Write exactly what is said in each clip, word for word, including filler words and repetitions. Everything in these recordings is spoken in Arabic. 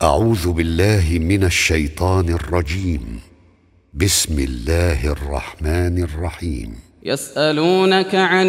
أعوذ بالله من الشيطان الرجيم. بسم الله الرحمن الرحيم. يسألونك عن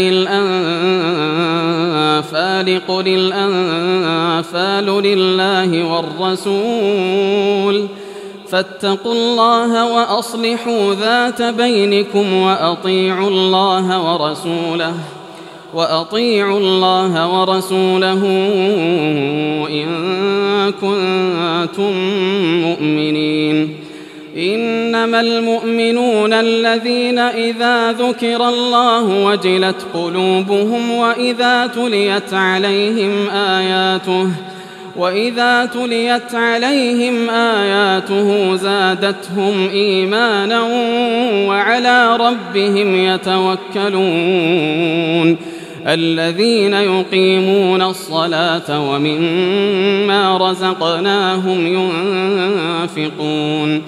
الأنفال قل الأنفال لله والرسول فاتقوا الله وأصلحوا ذات بينكم وأطيعوا الله ورسوله وأطيعوا الله ورسوله إن كنتم مؤمنين. إنما المؤمنون الذين إذا ذكر الله وجلت قلوبهم وإذا تليت عليهم آياته وإذا تليت عليهم آياته زادتهم إيمانا وعلى ربهم يتوكلون. الذين يقيمون الصلاة ومما رزقناهم ينفقون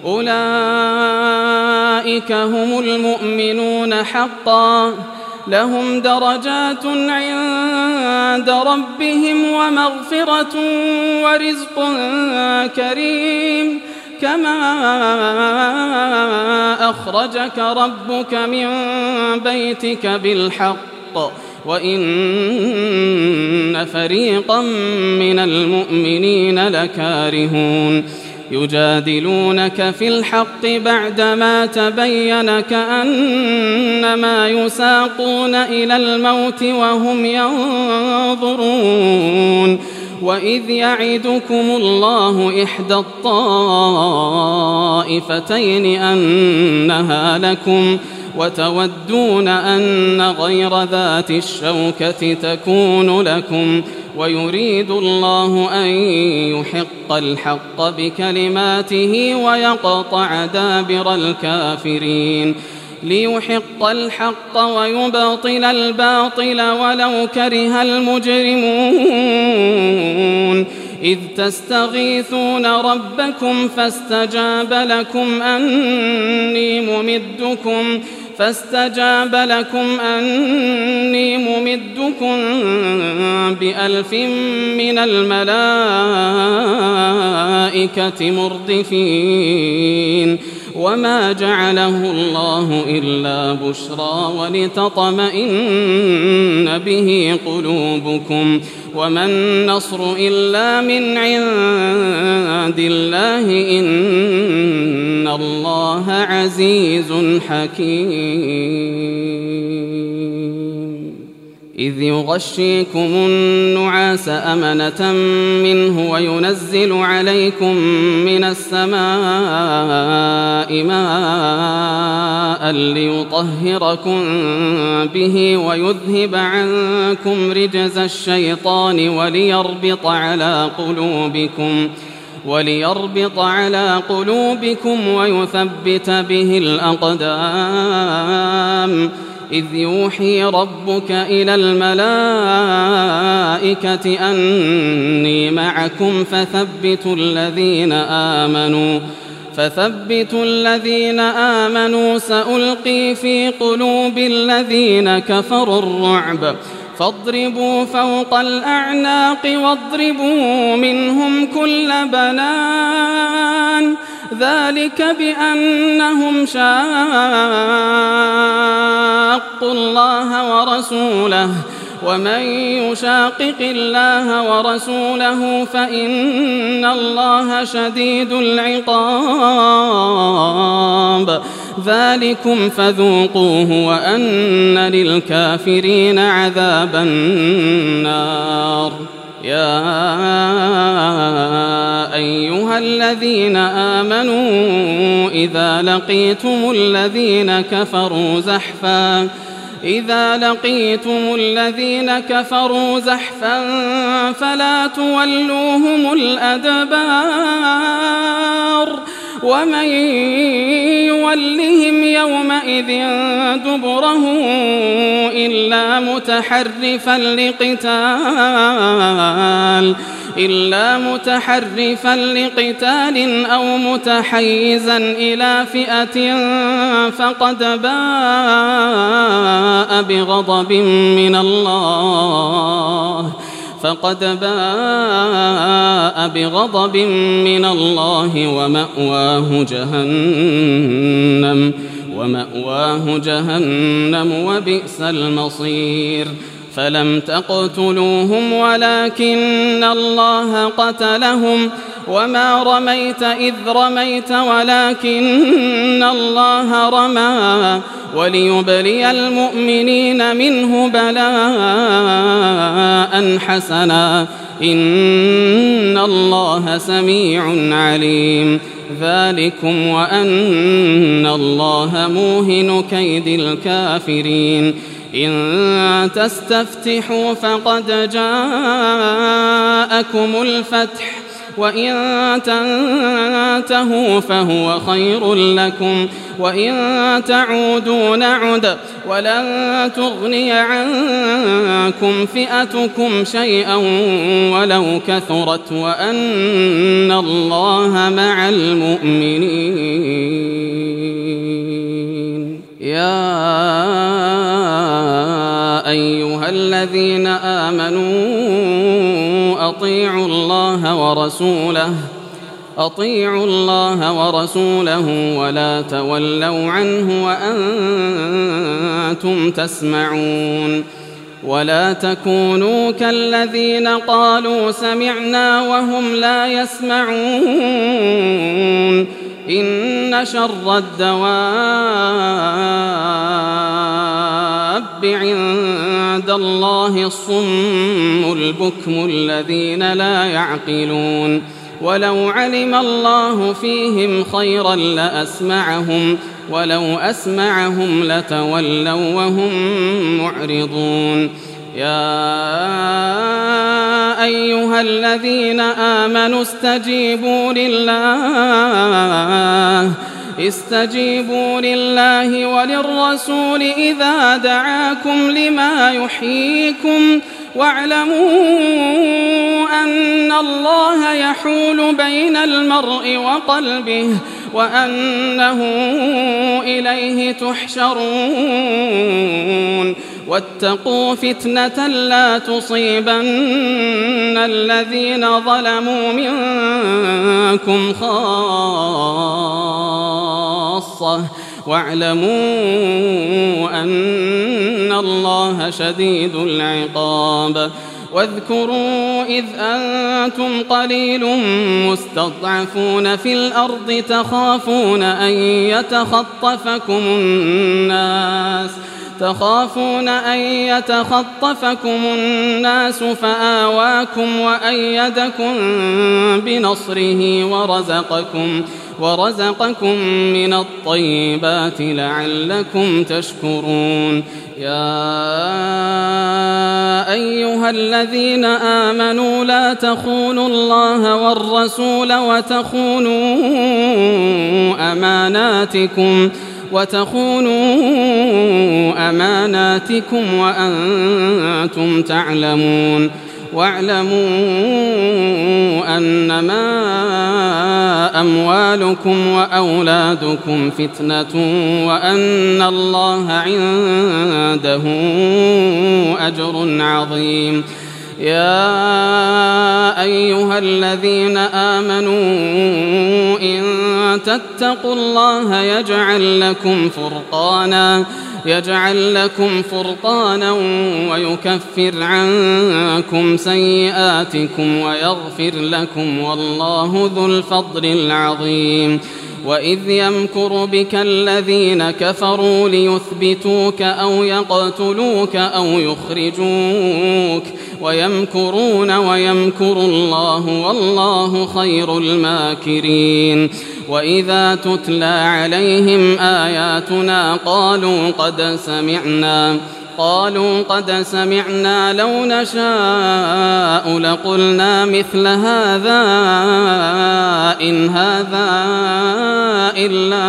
أولئك هم المؤمنون حقا لهم درجات عند ربهم ومغفرة ورزق كريم. كما أخرجك ربك من بيتك بالحق وإن فريقا من المؤمنين لكارهون يجادلونك في الحق بعدما تبين كأنما يساقون إلى الموت وهم ينظرون. وإذ يعدكم الله إحدى الطائفتين أنها لكم وتودون أن غير ذات الشوكة تكون لكم ويريد الله أن يحق الحق بكلماته ويقطع دابر الكافرين ليحق الحق ويبطل الباطل ولو كره المجرمون. إذ تستغيثون ربكم فاستجاب لكم أني ممدكم فاستجاب لكم أني ممدكم بألف من الملائكة مردفين. وما جعله الله إلا بشرى ولتطمئن به قلوبكم وما النصر إلا من عند الله إن الله عزيز حكيم. إذ يغشيكم النعاس أمنة منه وينزل عليكم من السماء ماء ليطهركم به ويذهب عنكم رجز الشيطان وليربط على قلوبكم وليربط على قلوبكم ويثبت به الأقدام. إذ يوحي ربك إلى الملائكة أني معكم فثبتوا الذين آمنوا فثبتوا الذين آمنوا سألقي في قلوب الذين كفروا الرعب فاضربوا فوق الأعناق واضربوا منهم كل بنان. ذلك بأنهم شاقوا الله ورسوله ومن يشاقق الله ورسوله فإن الله شديد العقاب. ذلكم فذوقوه وأن للكافرين عذاب النار. يا أيها الذين آمنوا إذا لقيتم الذين كفروا زحفا إذا لقيتم الذين كفروا زحفا فلا تولوهم الأدبار ومن يولهم يومئذ دبره إلا متحرفا لقتال إلا متحرفا لقتال أو متحيزا إلى فئة فقد باء بغضب من الله فقد باء بغضب من الله ومأواه جهنم ومأواه جهنم وبئس المصير. فلم تقتلوهم ولكن الله قتلهم وما رميت إذ رميت ولكن الله رمى وليبلي المؤمنين منه بلاء حسنا إن الله سميع عليم. ذلكم وأن الله موهن كيد الكافرين. إن تستفتحوا فقد جاءكم الفتح وإن تنتهوا فهو خير لكم وإن تعودوا نعد ولن تغني عنكم فئتكم شيئا ولو كثرت وأن الله مع المؤمنين. يا أيها الذين آمنوا أطيعوا الله ورسوله أطيعوا الله ورسوله ولا تولوا عنه وأنتم تسمعون. ولا تكونوا كالذين قالوا سمعنا وهم لا يسمعون. إن شر الدواب عند الله الصم البكم الذين لا يعقلون. ولو علم الله فيهم خيرا لأسمعهم ولو أسمعهم لتولوا وهم معرضون. يا أيها الذين آمنوا استجيبوا لله استجيبوا لله وللرسول إذا دعاكم لما يحييكم واعلموا أن الله يحول بين المرء وقلبه وأنه إليه تحشرون. واتقوا فتنة لا تصيبن الذين ظلموا منكم خاصة واعلموا أن الله شديد العقاب. واذكروا إذ أنتم قليل مستضعفون في الأرض تخافون أن يتخطفكم الناس تخافون أن يتخطفكم الناس فآواكم وأيدكم بنصره ورزقكم ورزقكم من الطيبات لعلكم تشكرون. يا أيها الذين آمنوا لا تخونوا الله والرسول وتخونوا أماناتكم وتخونوا أماناتكم وأنتم تعلمون. واعلموا أنما أموالكم وأولادكم فتنة وأن الله عنده أجر عظيم. يا أيها الذين آمنوا إن تتقوا الله يجعل لكم فرقانا يجعل لكم فرقانا ويكفر عنكم سيئاتكم ويغفر لكم والله ذو الفضل العظيم. وإذ يمكر بك الذين كفروا ليثبتوك أو يقتلوك أو يخرجوك ويمكرون ويمكر الله والله خير الماكرين. وإذا تتلى عليهم آياتنا قالوا قد سمعنا قالوا قد سمعنا لو نشاء لقلنا مثل هذا إن هذا إلا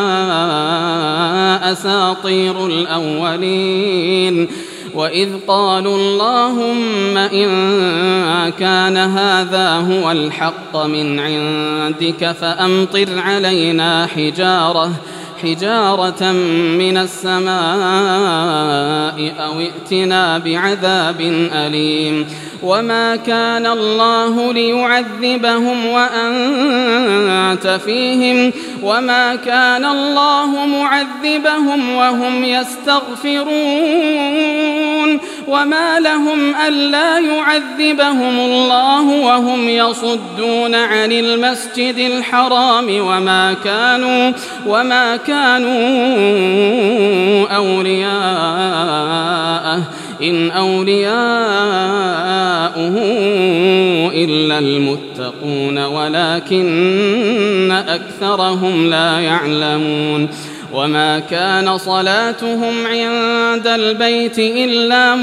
أساطير الأولين. وإذ قالوا اللهم إن كان هذا هو الحق من عندك فأمطر علينا حجارة حجارة من السماء أو ائتنا بعذاب أليم وما كان الله ليعذبهم وأنت فيهم وما كان الله معذبهم وهم يستغفرون وما لهم ألا يعذبهم الله وهم يصدون عن المسجد الحرام وما كانوا وما كانوا أولياءه إن أولياؤه إلا المتقون ولكن أكثرهم لا يعلمون وما كان صلاتهم عند البيت إلا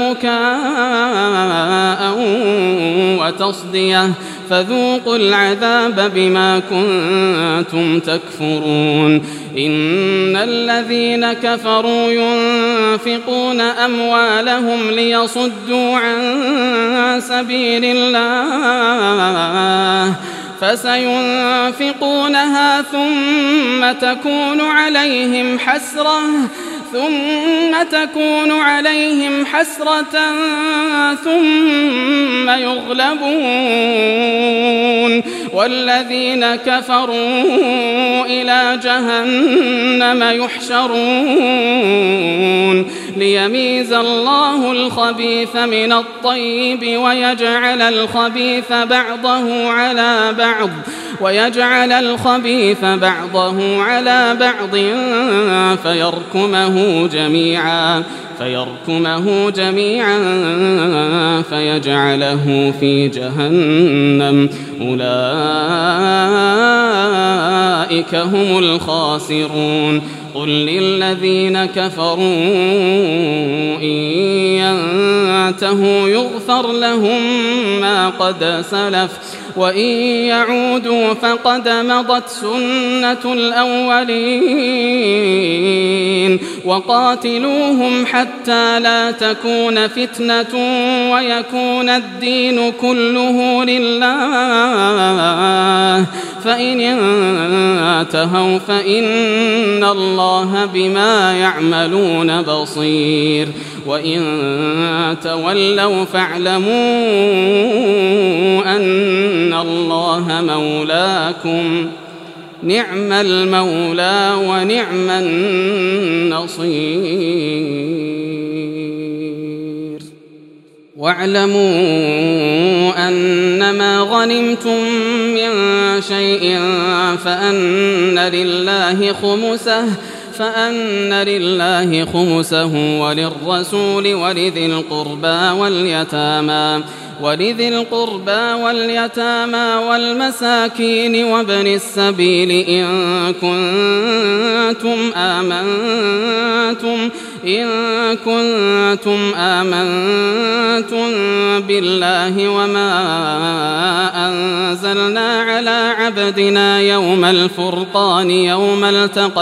مكاء وتصدية فذوقوا العذاب بما كنتم تكفرون إن الذين كفروا ينفقون أموالهم ليصدوا عن سبيل الله فسينفقونها ثم تكون عليهم حسرة ثم تكون عليهم حسرة ثم يغلبون والذين كفروا إلى جهنم يحشرون ليميز الله الخبيث من الطيب ويجعل الخبيث بعضه على بعض ويجعل الخبيث بعضه على بعض فيركمه جميعا فيركمه جميعا فيجعله في جهنم أولئك هم الخاسرون قل للذين كفروا إن ينتهوا يغفر لهم ما قد سلف وإن يعودوا فقد مضت سنة الأولين وقاتلوهم حتى لا تكون فتنة ويكون الدين كله لله فإن انتهوا فإن الله بما يعملون بصير وإن تولوا فاعلموا أن الله مولاكم نعم المولى ونعم النصير واعلموا أنما غنمتم من شيء فأن لله خمسه فأن لله خمسه وللرسول ولذي القربى واليتامى ولذي القربى واليتامى والمساكين وابن السبيل إن كنتم آمنتم إن كنتم آمنتم بالله وما أنزلنا على عبدنا يوم الفرقان يوم التقى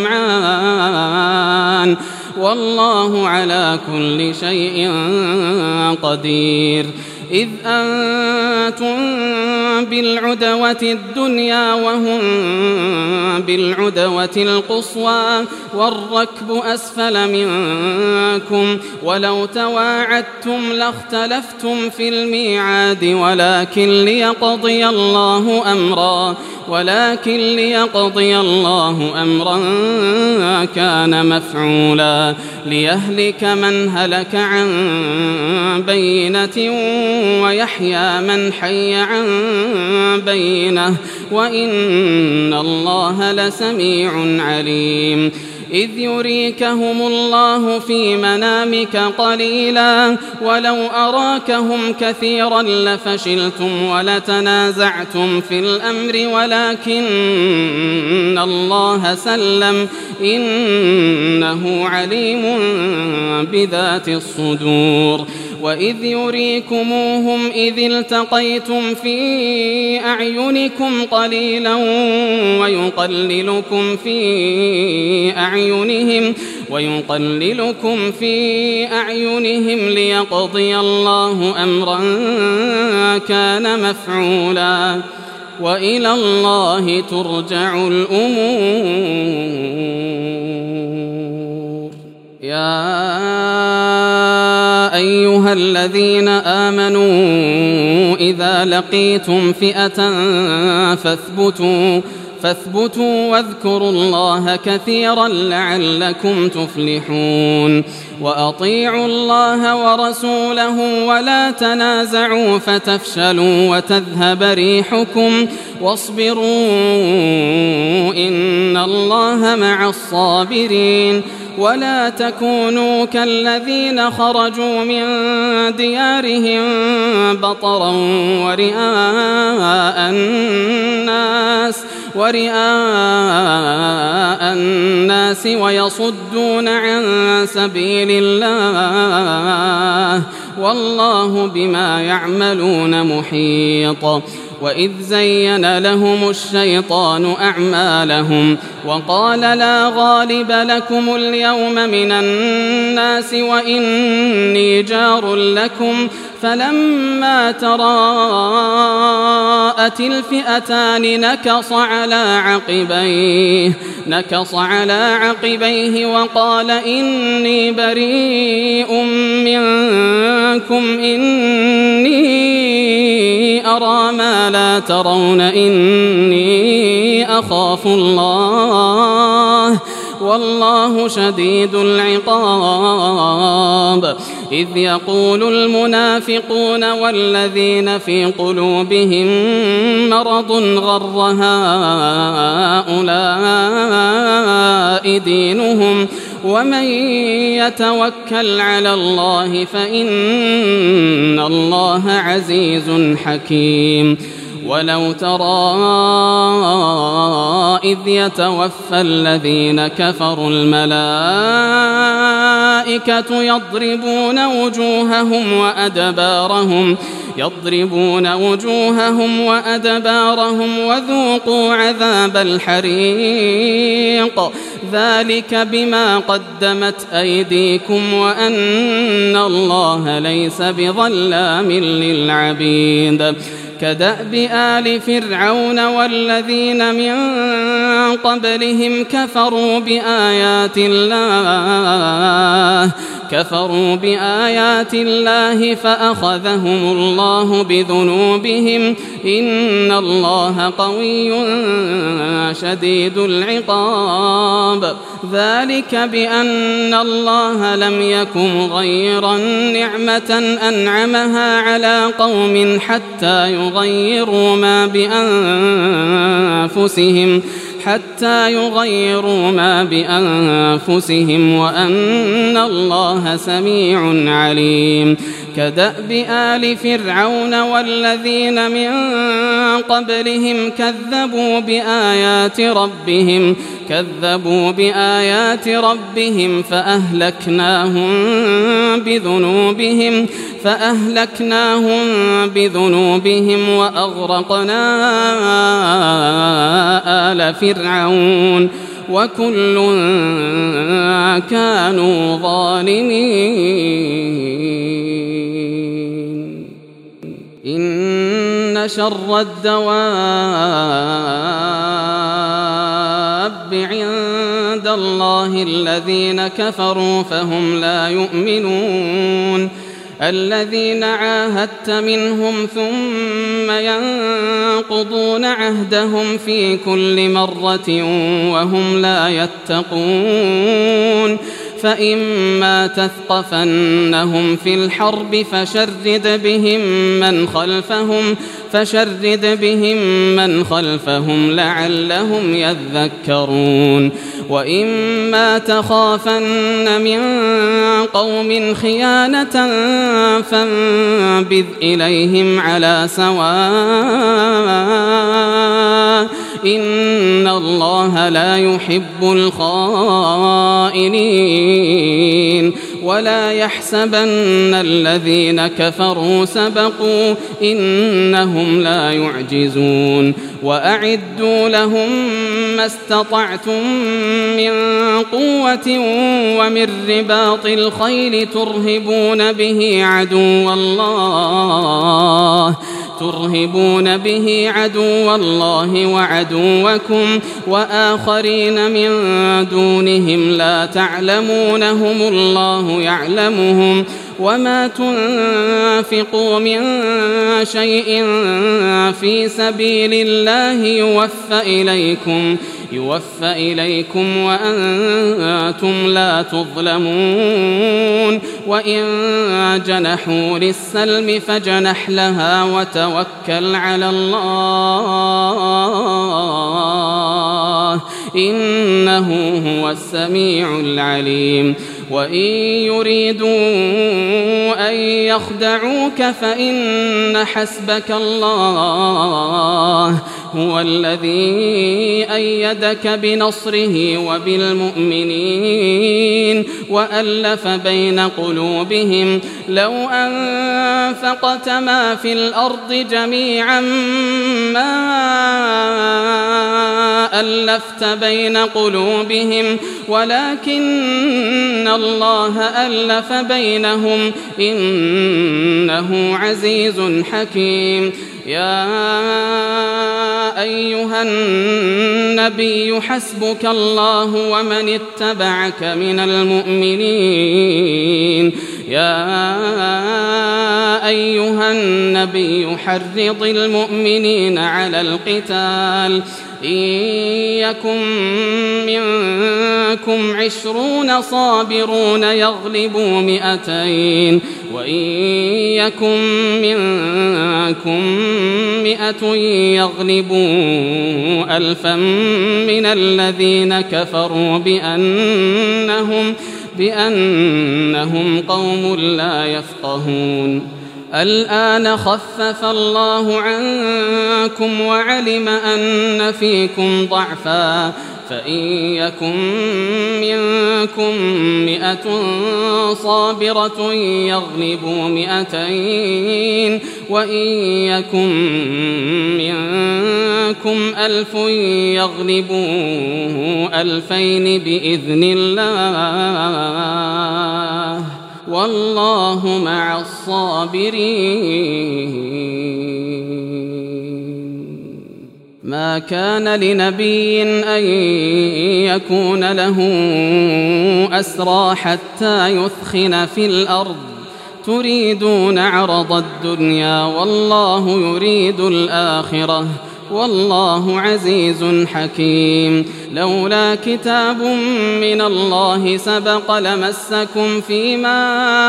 الجمعان والله على كل شيء قدير إذ أنتم بالعدوة الدنيا وهم بالعدوة القصوى والركب أسفل منكم ولو تواعدتم لاختلفتم في الميعاد ولكن ليقضي الله أمرا ولكن ليقضي الله أمرا كان مفعولا ليهلك من هلك عن بينة ويحيى من حي عن بينة وإن الله لسميع عليم إذ يريكهم الله في منامك قليلا ولو أراكهم كثيرا لفشلتم ولتنازعتم في الأمر ولكن الله سلم إنه عليم بذات الصدور وإذ يريكموهم إذ التقيتم في أعينكم قليلا ويقللكم في أعينهم ويقللكم في أعينهم ليقضي الله أمرا كان مفعولا وإلى الله ترجع الأمور. يا أيها الذين آمنوا إذا لقيتم فئة فاثبتوا فاثبتوا واذكروا الله كثيرا لعلكم تفلحون. وأطيعوا الله ورسوله ولا تنازعوا فتفشلوا وتذهب ريحكم واصبروا إن الله مع الصابرين. ولا تكونوا كالذين خرجوا من ديارهم بطرا ورئاء الناس ورئاء الناس ويصدون عن سبيل الله والله بما يعملون محيط. وإذ زين لهم الشيطان أعمالهم وقال لا غالب لكم اليوم من الناس وإني جار لكم فلما تراءت الفئتان نكص على عقبيه نكص على عقبيه وقال إني بريء منكم إني أرى ما لا ترون إني أخاف الله والله شديد العقاب. إذ يقول المنافقون والذين في قلوبهم مرض غر هؤلاء دينهم ومن يتوكل على الله فإن الله عزيز حكيم. ولو ترى إذ يتوفى الذين كفروا الملائكة يضربون وجوههم وأدبارهم يضربون وجوههم وأدبارهم وذوقوا عذاب الحريق ذلك بما قدمت أيديكم وأن الله ليس بظلام للعبيد. كدأب آل فرعون والذين من قبلهم كفروا بآيات الله كفروا بآيات الله فأخذهم الله بذنوبهم إن الله قوي شديد العقاب. ذلك بأن الله لم يكن غير نعمة أنعمها على قوم حتى يغيروا ما بأنفسهم حتى يغيروا ما بأنفسهم وأن الله سميع عليم. كدأب آل فرعون والذين من قبلهم كذبوا بآيات ربهم كذبوا بآيات ربهم فأهلكناهم بذنوبهم فأهلكناهم بذنوبهم وأغرقنا آل فرعون وكل كانوا ظالمين. إن شر الدواب عند الله الذين كفروا فهم لا يؤمنون. الذين عاهدت منهم ثم ينقضون عهدهم في كل مرة وهم لا يتقون. فإما تثقفنهم في الحرب فشرد بهم من خلفهم فشرد بهم من خلفهم لعلهم يذكرون. وإما تخافن من قوم خيانة فانبذ إليهم على سواء إن الله لا يحب الخائنين. ولا يحسبن الذين كفروا سبقوا إنهم لا يعجزون. وأعدوا لهم ما استطعتم من قوة ومن رباط الخيل ترهبون به عدو الله ترهبون به عدو الله وعدوكم وآخرين من دونهم لا تعلمونهم الله يعلمهم وما تنفقوا من شيء في سبيل الله يوفى إليكم يوفى إليكم وأنتم لا تظلمون وإن جنحوا للسلم فجنح لها وتوكل على الله إنه هو السميع العليم وإن يريدوا أن يخدعوك فإن حسبك الله هو الذي أيدك بنصره وبالمؤمنين وألف بين قلوبهم لو أنفقت ما في الأرض جميعا ما ألفت بين قلوبهم ولكن الله ألف بينهم إنه عزيز حكيم يا أيها النبي حسبك الله ومن اتبعك من المؤمنين يا أيها النبي حرض المؤمنين على القتال إن يكن منكم عشرون صابرون يغلبوا مئتين وإن يكن منكم مئة يغلبوا ألفا من الذين كفروا بأنهم بأنهم قوم لا يفقهون الآن خفف الله عنكم وعلم أن فيكم ضعفا فإن يكن منكم مئة صابرة يغلبوا مئتين وإن يكن منكم ألف يغلبوا ألفين بإذن الله والله مع الصابرين ما كان لنبي أن يكون له أسرى حتى يثخن في الأرض تريدون عرض الدنيا والله يريد الآخرة والله عزيز حكيم لولا كتاب من الله سبق لمسكم فيما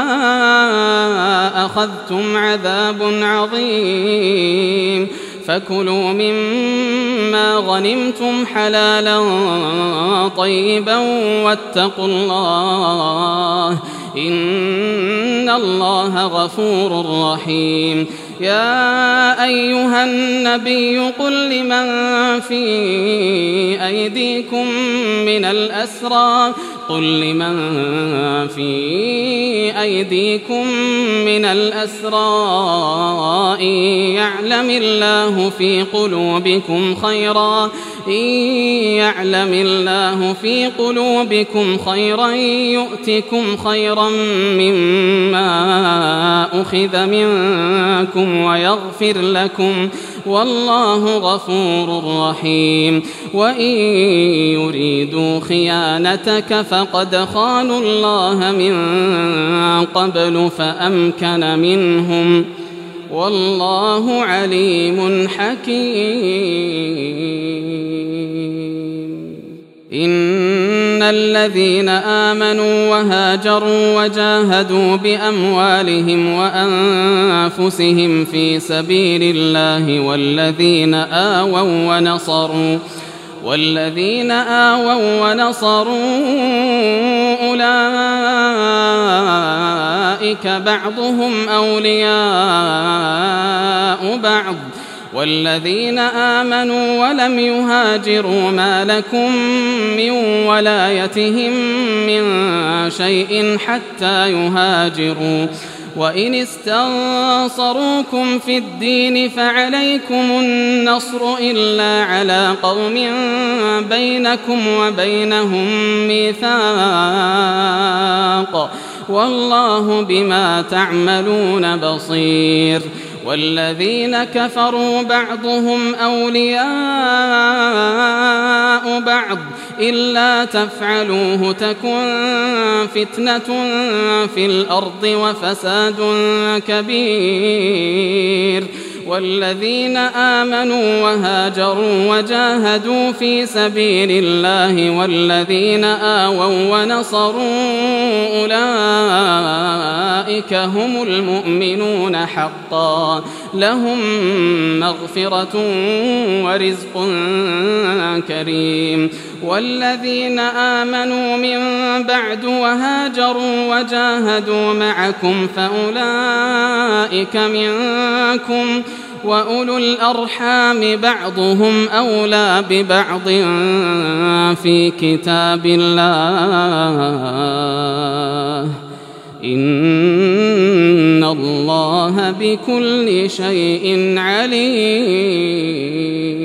أخذتم عذاب عظيم فكلوا مما غنمتم حلالا طيبا واتقوا الله إن الله غفور رحيم يا أيها النبي قل لمن في أيديكم من الأسرى قل لمن في أيديكم من الأسرى إن يعلم الله في قلوبكم خيرا إن يعلم الله في قلوبكم خيرا يؤتكم خيرا مما أخذ منكم ويغفر لكم والله غفور رحيم وإن يريدوا خيانتك فقد خانوا الله من قبل فأمكن منهم والله عليم حكيم إن الذين آمنوا وهاجروا وجاهدوا بأموالهم وأنفسهم في سبيل الله والذين آووا ونصروا والذين آووا ونصروا أولئك بعضهم أولياء بعض والذين آمنوا ولم يهاجروا ما لكم من ولايتهم من شيء حتى يهاجروا وإن استنصروكم في الدين فعليكم النصر إلا على قوم بينكم وبينهم ميثاق والله بما تعملون بصير والذين كفروا بعضهم أولياء بعض إلا تفعلوه تكن فتنة في الأرض وفساد كبير والذين آمنوا وهاجروا وجاهدوا في سبيل الله والذين آووا ونصروا أولئك هم المؤمنون حقا لهم مغفرة ورزق كريم والذين آمنوا من بعد وهاجروا وجاهدوا معكم فأولئك منكم وأولو الأرحام بعضهم أولى ببعض في كتاب الله إن الله بكل شيء عليم.